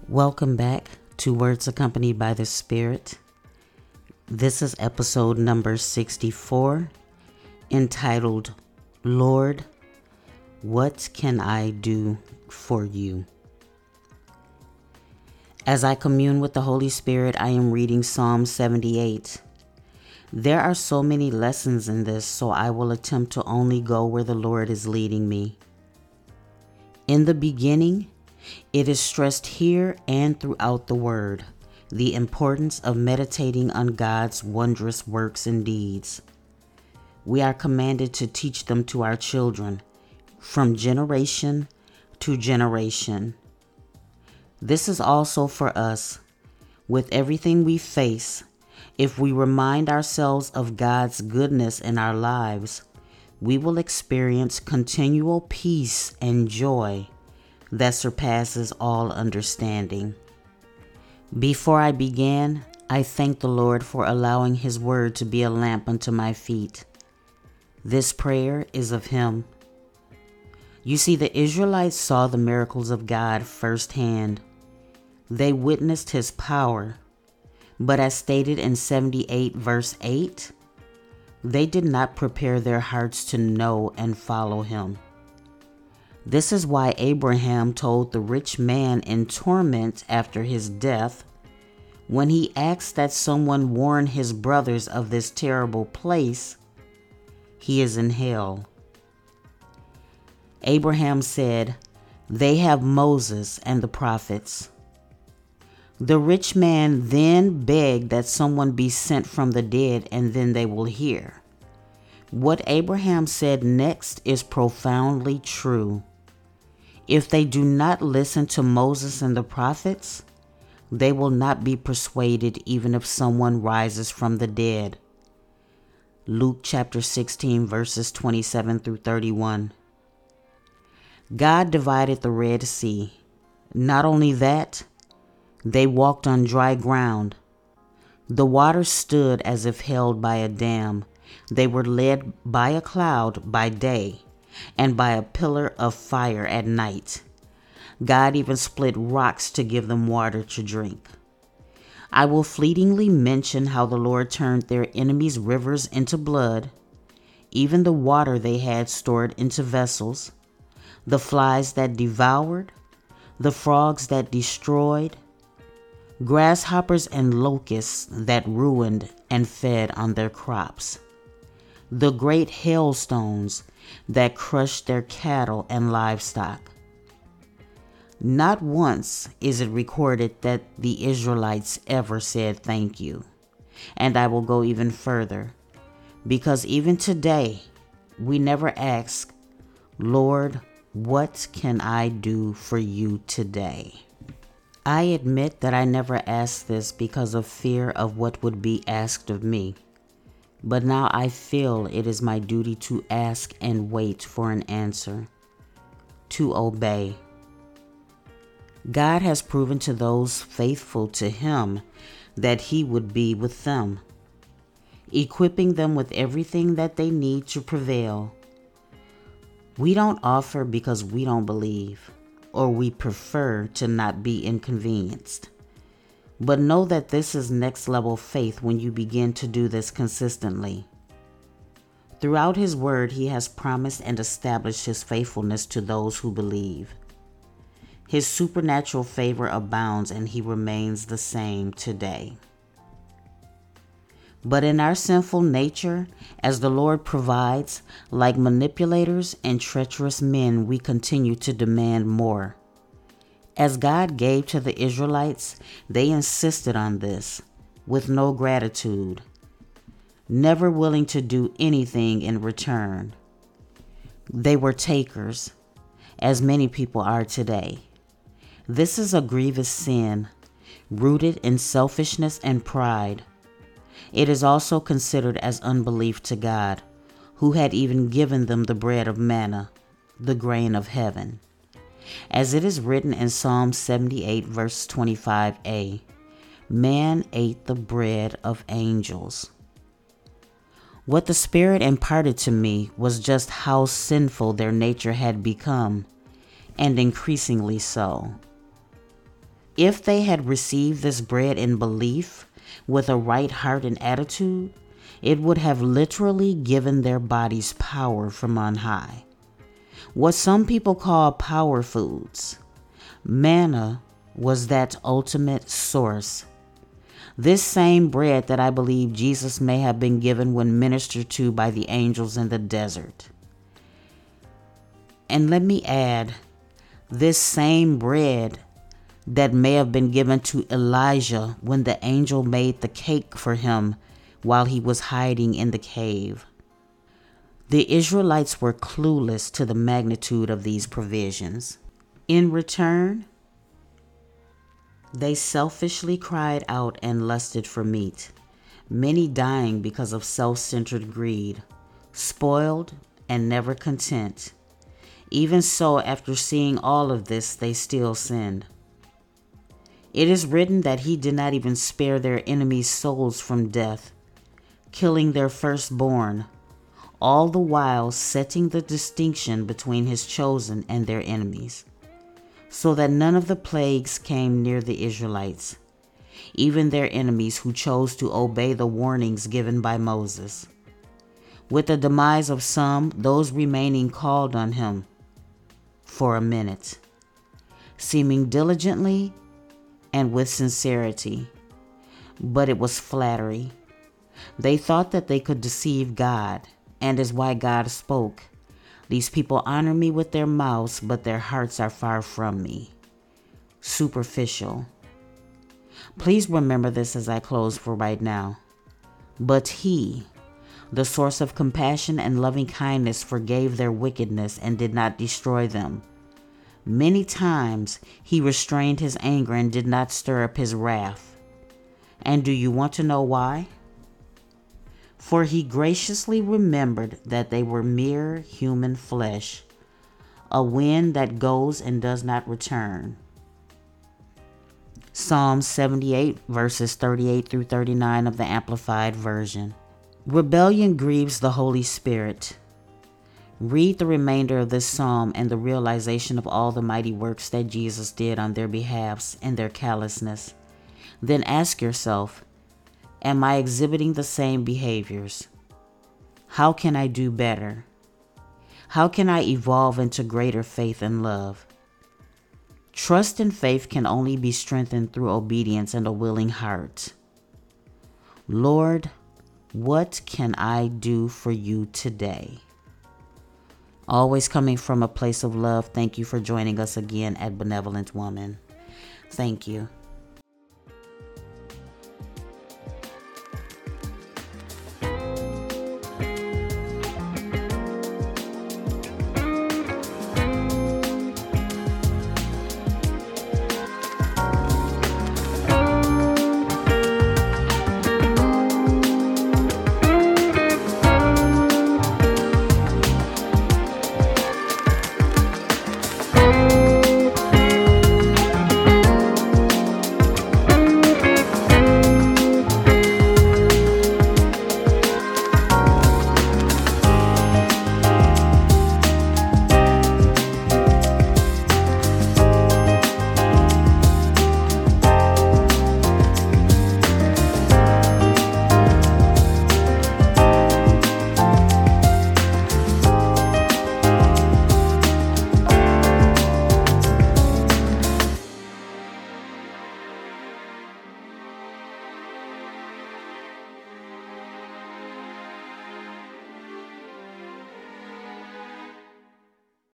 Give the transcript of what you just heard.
Welcome back to Words Accompanied by the Spirit. This is episode number 64, entitled, Lord, What Can I Do for You? As I commune with the Holy Spirit, I am reading Psalm 78. There are so many lessons in this, so I will attempt to only go where the Lord is leading me. In the beginning, it is stressed here and throughout the Word, the importance of meditating on God's wondrous works and deeds. We are commanded to teach them to our children, from generation to generation. This is also for us. With everything we face, if we remind ourselves of God's goodness in our lives, we will experience continual peace and joy that surpasses all understanding. Before I began, I thank the Lord for allowing His word to be a lamp unto my feet. This prayer is of Him. You see, the Israelites saw the miracles of God firsthand. They witnessed His power, but as stated in 78 verse 8, they did not prepare their hearts to know and follow Him. This is why Abraham told the rich man in torment after his death, when he asked that someone warn his brothers of this terrible place, he is in hell. Abraham said, "They have Moses and the prophets." The rich man then begged that someone be sent from the dead, and then they will hear. What Abraham said next is profoundly true. If they do not listen to Moses and the prophets, they will not be persuaded even if someone rises from the dead. Luke chapter 16 verses 27 through 31. God divided the Red Sea. Not only that, they walked on dry ground. The water stood as if held by a dam. They were led by a cloud by day and by a pillar of fire at night. God even split rocks to give them water to drink. I will fleetingly mention how the Lord turned their enemies' rivers into blood, even the water they had stored into vessels, the flies that devoured, the frogs that destroyed, grasshoppers and locusts that ruined and fed on their crops, the great hailstones that crushed their cattle and livestock. Not once is it recorded that the Israelites ever said thank you. And I will go even further, because even today, we never ask, Lord, what can I do for you today? I admit that I never asked this because of fear of what would be asked of me. But now I feel it is my duty to ask and wait for an answer, to obey. God has proven to those faithful to Him that He would be with them, equipping them with everything that they need to prevail. We don't offer because we don't believe, or we prefer to not be inconvenienced. But know that this is next level faith when you begin to do this consistently. Throughout His word, He has promised and established His faithfulness to those who believe. His supernatural favor abounds, and He remains the same today. But in our sinful nature, as the Lord provides, like manipulators and treacherous men, we continue to demand more. As God gave to the Israelites, they insisted on this, with no gratitude, never willing to do anything in return. They were takers, as many people are today. This is a grievous sin, rooted in selfishness and pride. It is also considered as unbelief to God, who had even given them the bread of manna, the grain of heaven. As it is written in Psalm 78 verse 25a, man ate the bread of angels. What the Spirit imparted to me was just how sinful their nature had become, and increasingly so. If they had received this bread in belief, with a right heart and attitude, it would have literally given their bodies power from on high. What some people call power foods. Manna was that ultimate source. This same bread that I believe Jesus may have been given when ministered to by the angels in the desert. And let me add, this same bread that may have been given to Elijah when the angel made the cake for him while he was hiding in the cave. The Israelites were clueless to the magnitude of these provisions. In return, they selfishly cried out and lusted for meat, many dying because of self-centered greed, spoiled and never content. Even so, after seeing all of this, they still sinned. It is written that he did not even spare their enemies' souls from death, killing their firstborn, all the while setting the distinction between his chosen and their enemies, so that none of the plagues came near the Israelites, even their enemies who chose to obey the warnings given by Moses. With the demise of some, those remaining called on him for a minute, seeming diligently and with sincerity, but it was flattery. They thought that they could deceive God, and is why God spoke, "These people honor me with their mouths, but their hearts are far from me." Superficial. Please remember this as I close for right now. But he, the source of compassion and loving kindness, forgave their wickedness and did not destroy them. Many times he restrained his anger and did not stir up his wrath. And do you want to know why? For he graciously remembered that they were mere human flesh, a wind that goes and does not return. Psalm 78, verses 38 through 39 of the Amplified Version. Rebellion grieves the Holy Spirit. Read the remainder of this psalm and the realization of all the mighty works that Jesus did on their behalves and their callousness. Then ask yourself, am I exhibiting the same behaviors? How can I do better? How can I evolve into greater faith and love? Trust and faith can only be strengthened through obedience and a willing heart. Lord, what can I do for you today? Always coming from a place of love, thank you for joining us again at Benevolent Woman. Thank you.